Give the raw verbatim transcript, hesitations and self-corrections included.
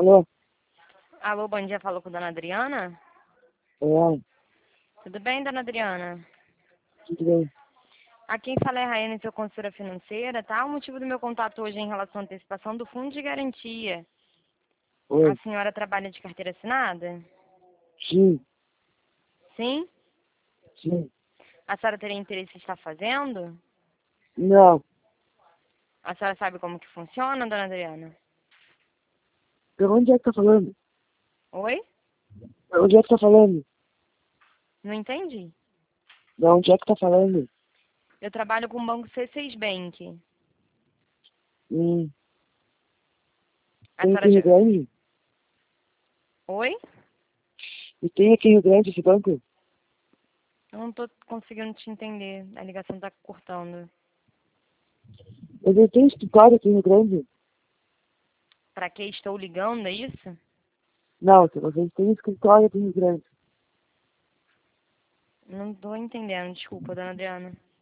Alô? Alô, bom dia, falou com a dona Adriana? É ela? Tudo bem, dona Adriana? Tudo bem? Aqui quem fala é a Raiane, sua consultora financeira, tá? O motivo do meu contato hoje é em relação à antecipação do fundo de garantia. A Oi? senhora trabalha de carteira assinada? Sim, Sim? sim. A senhora teria interesse em estar fazendo? Não. A senhora sabe como que funciona, dona Adriana? De onde é que tá falando? Oi? De onde é que tá falando? Não entendi. De onde é que tá falando? Eu trabalho com o banco C seis Bank. Hum. A Tem aqui senhora em Rio já... Grande? Oi? E tem aqui em Rio Grande esse banco? Eu não tô conseguindo te entender. A ligação tá cortando. Mas ele tem escritório aqui em Rio Grande? Pra que estou ligando, é isso? Não, se vocês têm escritório aqui em Rio Grande. Não tô entendendo, desculpa, dona Adriana.